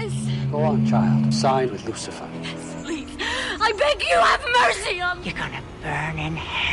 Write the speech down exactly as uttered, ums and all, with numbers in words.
Yes. Go on, child. Sign with Lucifer. Yes, please. I beg you, have mercy on me. You're gonna burn in hell.